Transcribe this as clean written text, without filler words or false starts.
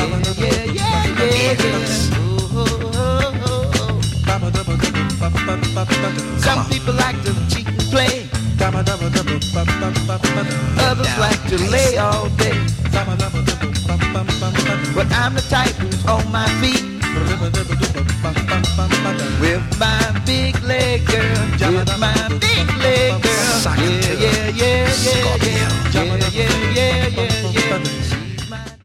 yeah, yeah, yeah, yeah. Some people like to cheat and play. Others like to lay all day. But I'm the type who's on my feet with my big leg, girl.